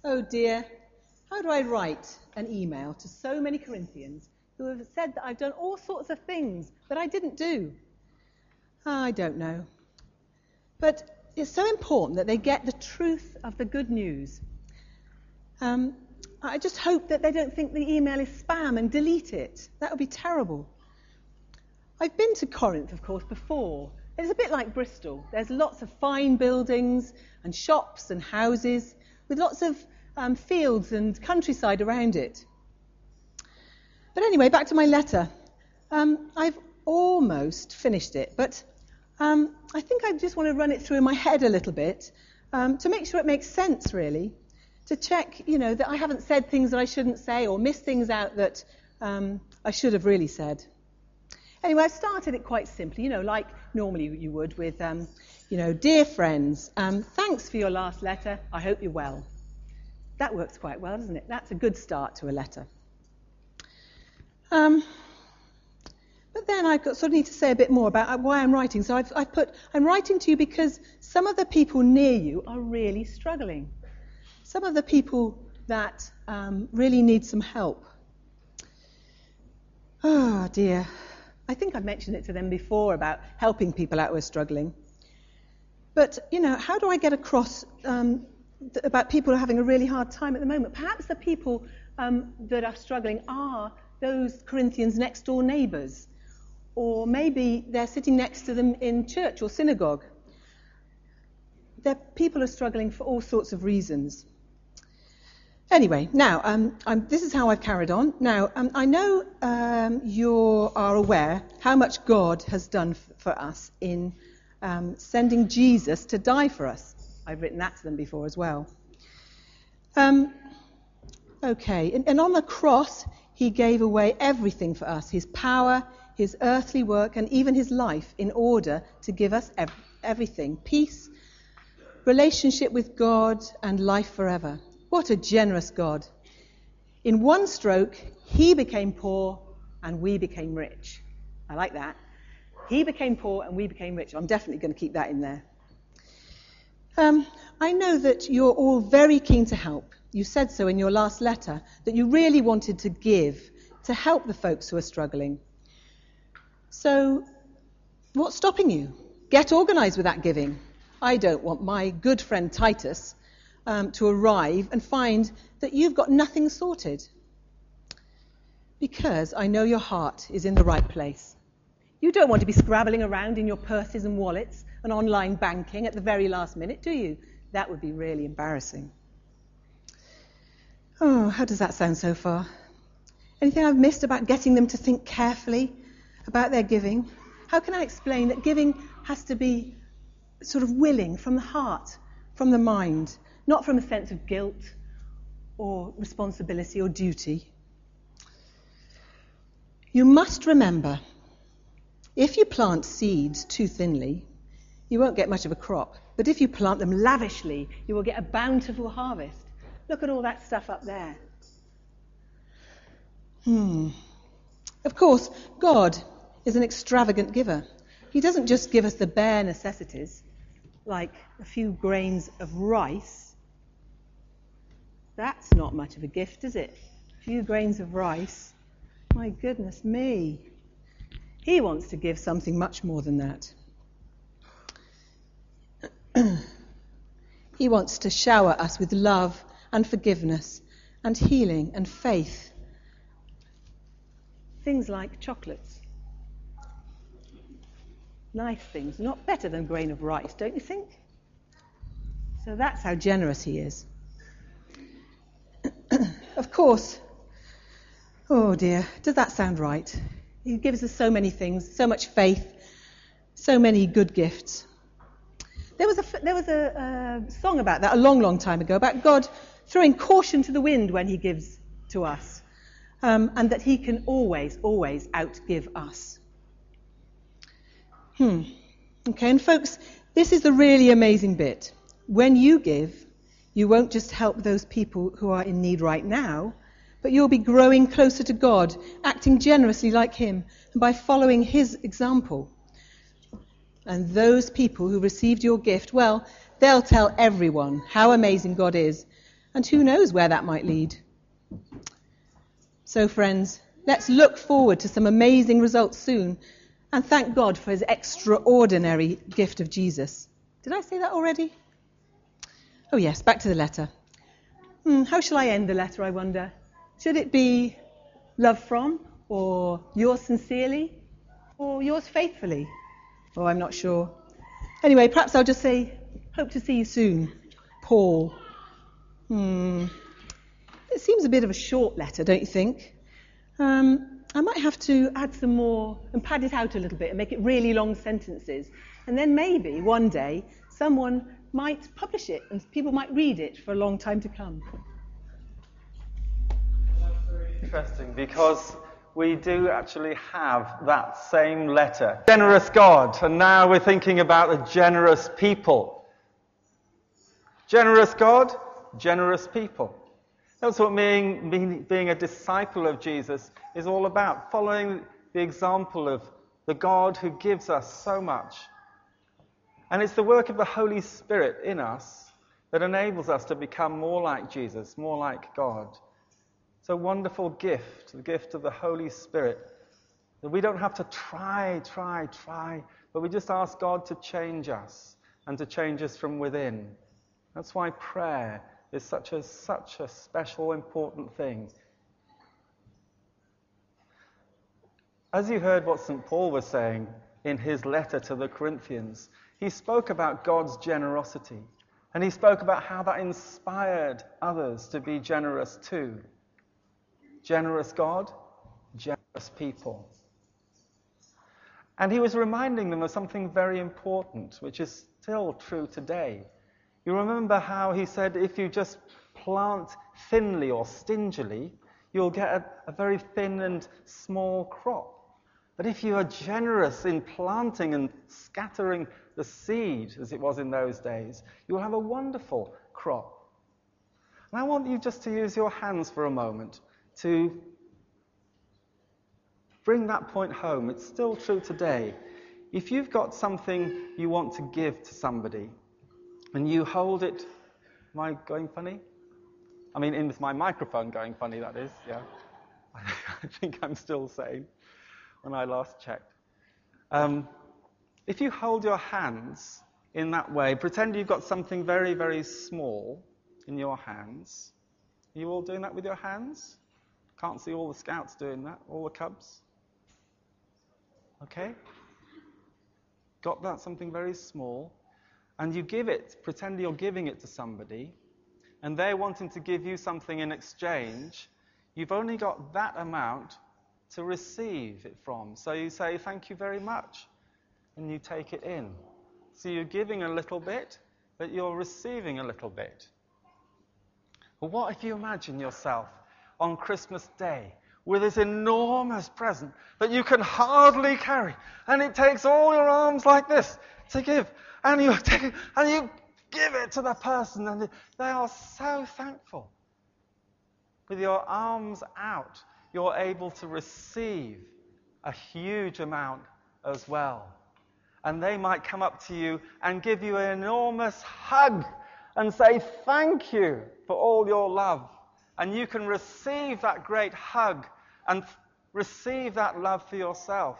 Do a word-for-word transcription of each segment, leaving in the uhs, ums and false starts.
Oh dear, how do I write an email to so many Corinthians who have said that I've done all sorts of things that I didn't do? I don't know. But it's so important that they get the truth of the good news. Um, I just hope that they don't think the email is spam and delete it. That would be terrible. I've been to Corinth, of course, before. It's a bit like Bristol. There's lots of fine buildings and shops and houses with lots of um, fields and countryside around it. But anyway, back to my letter. Um, I've almost finished it, but um, I think I just want to run it through in my head a little bit um, to make sure it makes sense, really, to check, you know, that I haven't said things that I shouldn't say or missed things out that um, I should have really said. Anyway, I started it quite simply, you know, like normally you would with, um, you know, dear friends, um, thanks for your last letter. I hope you're well. That works quite well, doesn't it? That's a good start to a letter. Um, but then I sort of need to say a bit more about why I'm writing. So I've, I've put, I'm writing to you because some of the people near you are really struggling. Some of the people that um, really need some help. Oh, dear. I think I've mentioned it to them before about helping people out who are struggling. But, you know, how do I get across um, th- about people who are having a really hard time at the moment? Perhaps the people um, that are struggling are those Corinthians' next-door neighbours. Or maybe they're sitting next to them in church or synagogue. They're, people are struggling for all sorts of reasons. Anyway, now, um, I'm, this is how I've carried on. Now, um, I know um, you are aware how much God has done f- for us in um, sending Jesus to die for us. I've written that to them before as well. Um, okay, and, and on the cross, he gave away everything for us, his power, his earthly work, and even his life in order to give us ev- everything, peace, relationship with God, and life forever. What a generous God. In one stroke, he became poor and we became rich. I like that. He became poor and we became rich. I'm definitely going to keep that in there. Um, I know that you're all very keen to help. You said so in your last letter, that you really wanted to give, to help the folks who are struggling. So, what's stopping you? Get organised with that giving. I don't want my good friend Titus Um, to arrive and find that you've got nothing sorted. Because I know your heart is in the right place. You don't want to be scrabbling around in your purses and wallets and online banking at the very last minute, do you? That would be really embarrassing. Oh, how does that sound so far? Anything I've missed about getting them to think carefully about their giving? How can I explain that giving has to be sort of willing from the heart, from the mind, not from a sense of guilt or responsibility or duty? You must remember, if you plant seeds too thinly, you won't get much of a crop. But if you plant them lavishly, you will get a bountiful harvest. Look at all that stuff up there. Hmm. Of course, God is an extravagant giver. He doesn't just give us the bare necessities, like a few grains of rice. That's not much of a gift, is it? A few grains of rice. My goodness me. He wants to give something much more than that. He wants to shower us with love and forgiveness and healing and faith. Things like chocolates. Nice things. Not better than a grain of rice, don't you think? So that's how generous he is. Of course, oh dear, does that sound right? He gives us so many things, so much faith, so many good gifts. There was a, there was a, a song about that a long, long time ago, about God throwing caution to the wind when he gives to us, um, and that he can always, always outgive us. Hmm. Okay, and folks, this is the really amazing bit. When you give, you won't just help those people who are in need right now, but you'll be growing closer to God, acting generously like him, and by following his example. And those people who received your gift, well, they'll tell everyone how amazing God is, And who knows where that might lead. So, friends, let's look forward to some amazing results soon and thank God for his extraordinary gift of Jesus. Did I say that already? Oh, yes, back to the letter. Hmm, how shall I end the letter, I wonder? Should it be love from, or yours sincerely, or yours faithfully? Oh, I'm not sure. Anyway, perhaps I'll just say, hope to see you soon. Paul. Hmm. It seems a bit of a short letter, don't you think? Um, I might have to add some more and pad it out a little bit and make it really long sentences. And then maybe one day someone might publish it and people might read it for a long time to come. That's very interesting because we do actually have that same letter. Generous God, and now we're thinking about a generous people. Generous God, generous people. That's what being, being, being a disciple of Jesus is all about, following the example of the God who gives us so much. And it's the work of the Holy Spirit in us that enables us to become more like Jesus, more like God. It's a wonderful gift, the gift of the Holy Spirit, that we don't have to try, try, try, but we just ask God to change us and to change us from within. That's why prayer is such a, such a special, important thing. As you heard what Saint Paul was saying in his letter to the Corinthians, he spoke about God's generosity, and he spoke about how that inspired others to be generous too. Generous God, generous people. And he was reminding them of something very important, which is still true today. You remember how he said if you just plant thinly or stingily, you'll get a, a very thin and small crop. But if you are generous in planting and scattering the seed, as it was in those days, you'll have a wonderful crop. And I want you just to use your hands for a moment to bring that point home. It's still true today. If you've got something you want to give to somebody, and you hold it... Am I going funny? I mean, in with my microphone going funny, that is, yeah. I think I'm still sane when I last checked. Um, if you hold your hands in that way, pretend you've got something very, very small in your hands. Are you all doing that with your hands? Can't see all the scouts doing that, all the cubs. Okay? Got that, something very small. And you give it, pretend you're giving it to somebody, and they're wanting to give you something in exchange. You've only got that amount to receive it from. So you say, thank you very much, and you take it in. So you're giving a little bit, but you're receiving a little bit. Well, what if you imagine yourself on Christmas Day with this enormous present that you can hardly carry, and it takes all your arms like this to give, and you take it, and you give it to the person, and they are so thankful. With your arms out, you're able to receive a huge amount as well. And they might come up to you and give you an enormous hug and say thank you for all your love. And you can receive that great hug and f- receive that love for yourself.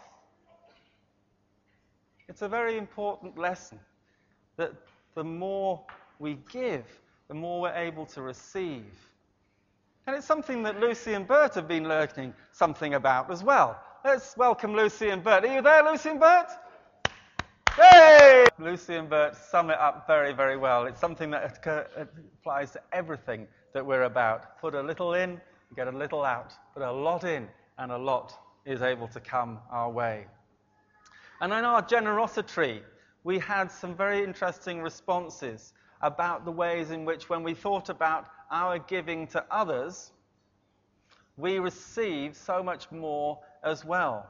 It's a very important lesson that the more we give, the more we're able to receive. And it's something that Lucy and Bert have been learning something about as well. Let's welcome Lucy and Bert. Are you there, Lucy and Bert? Hey! Lucy and Bert sum it up very, very well. It's something that applies to everything that we're about. Put a little in, get a little out. Put a lot in, and a lot is able to come our way. And in our generosity, we had some very interesting responses about the ways in which, when we thought about our giving to others, we receive so much more as well.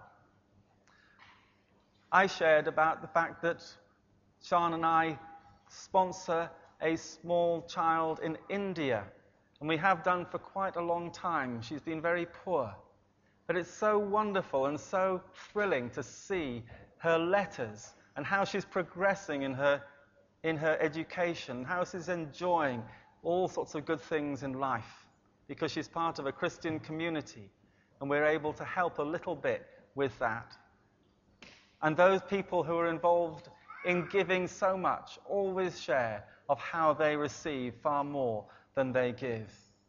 I shared about the fact that Sean and I sponsor a small child in India, and we have done for quite a long time. She's been very poor. But it's so wonderful and so thrilling to see her letters and how she's progressing in her in her education, how she's enjoying all sorts of good things in life because she's part of a Christian community, and we're able to help a little bit with that. And those people who are involved in giving so much always share of how they receive far more than they give.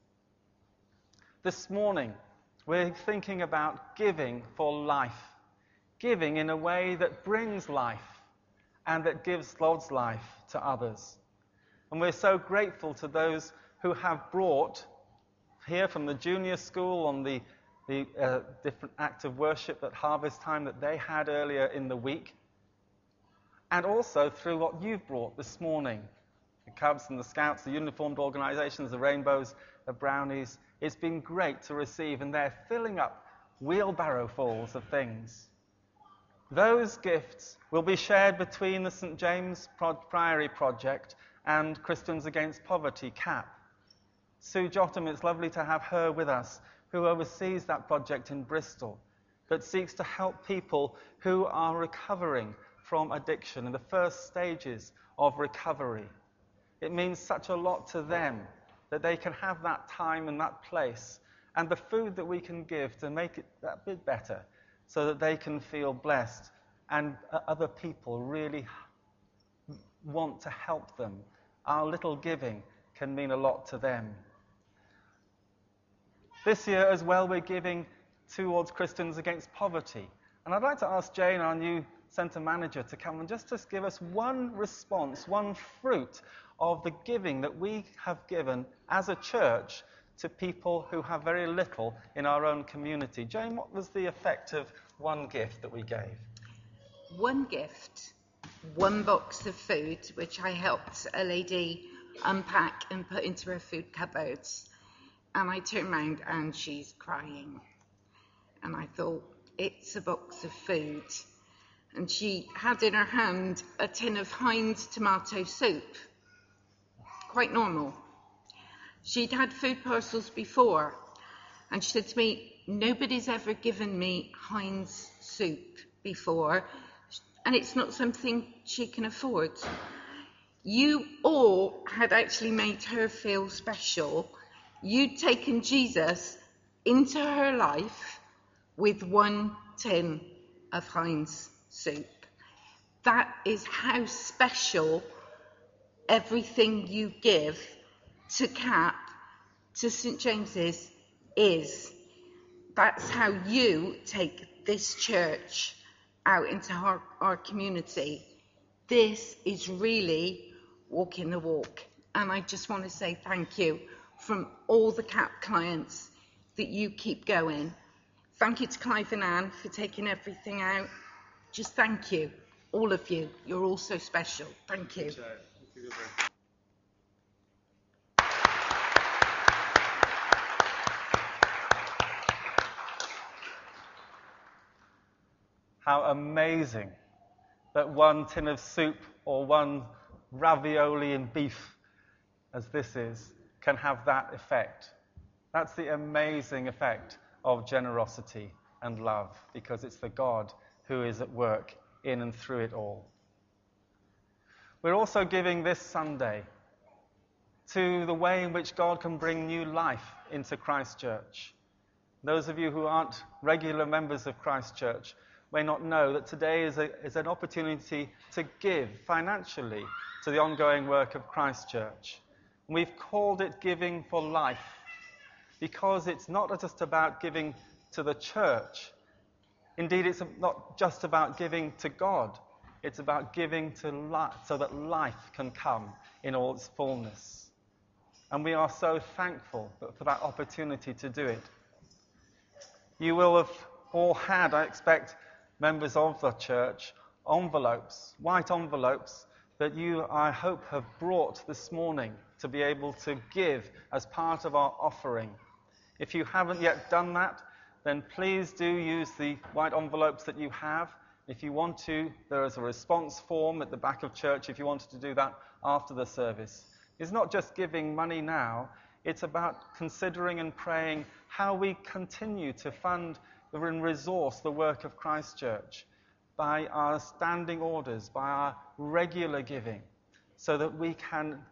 This morning, we're thinking about giving for life, giving in a way that brings life and that gives God's life to others. And we're so grateful to those who have brought here from the junior school on the, the uh, different act of worship at harvest time that they had earlier in the week, and also through what you've brought this morning. The Cubs and the Scouts, the uniformed organisations, the Rainbows, the Brownies. It's been great to receive, and they're filling up wheelbarrowfuls of things. Those gifts will be shared between the Saint James Priory Project and Christians Against Poverty, C A P. Sue Jotham, it's lovely to have her with us, who oversees that project in Bristol, that seeks to help people who are recovering from addiction in the first stages of recovery. It means such a lot to them that they can have that time and that place and the food that we can give to make it that bit better so that they can feel blessed and other people really want to help them. Our little giving can mean a lot to them. This year as well, we're giving towards Christians Against Poverty. And I'd like to ask Jane, our new centre manager, to come and just, just give us one response, one fruit of the giving that we have given as a church to people who have very little in our own community. Jane, what was the effect of one gift that we gave? One gift, one box of food, which I helped a lady unpack and put into her food cupboards. And I turned around and she's crying. And I thought, it's a box of food. And she had in her hand a tin of Heinz tomato soup. Quite normal. She'd had food parcels before. And she said to me, nobody's ever given me Heinz soup before. And it's not something she can afford. You all had actually made her feel special. You'd taken Jesus into her life with one tin of Heinz soup. That is how special everything you give to C A P, to Saint James's, is. That's how you take this church out into our, our community. This is really walking the walk. And I just want to say thank you from all the C A P clients that you keep going. Thank you to Clive and Anne for taking everything out. Just thank you, all of you. You're all so special. Thank you. How amazing that one tin of soup or one ravioli and beef, as this is, can have that effect. That's the amazing effect of generosity and love, because it's the God who is at work in and through it all. We're also giving this Sunday to the way in which God can bring new life into Christ Church. Those of you who aren't regular members of Christ Church may not know that today is, a, is an opportunity to give financially to the ongoing work of Christ Church. And we've called it Giving for Life, because it's not just about giving to the church. Indeed, it's not just about giving to God. It's about giving to life so that life can come in all its fullness. And we are so thankful for that opportunity to do it. You will have all had, I expect, members of the church, envelopes, white envelopes, that you, I hope, have brought this morning to be able to give as part of our offering. If you haven't yet done that, then please do use the white envelopes that you have. If you want to, there is a response form at the back of church if you wanted to do that after the service. It's not just giving money now, it's about considering and praying how we continue to fund and resource the work of Christ Church by our standing orders, by our regular giving, so that we can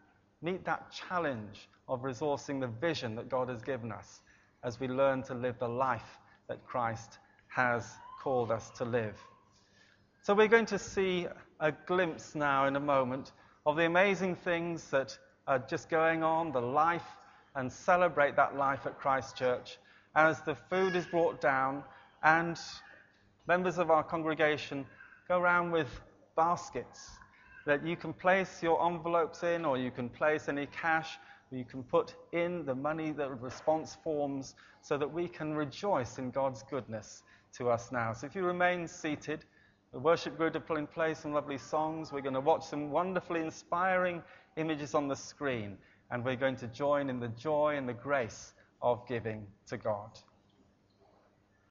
meet that challenge of resourcing the vision that God has given us as we learn to live the life that Christ has called us to live. So we're going to see a glimpse now in a moment of the amazing things that are just going on, the life, and celebrate that life at Christ Church as the food is brought down and members of our congregation go around with baskets that you can place your envelopes in, or you can place any cash, or you can put in the money, the response forms, so that we can rejoice in God's goodness to us now. So if you remain seated, the worship group are putting play some lovely songs. We're going to watch some wonderfully inspiring images on the screen, and we're going to join in the joy and the grace of giving to God.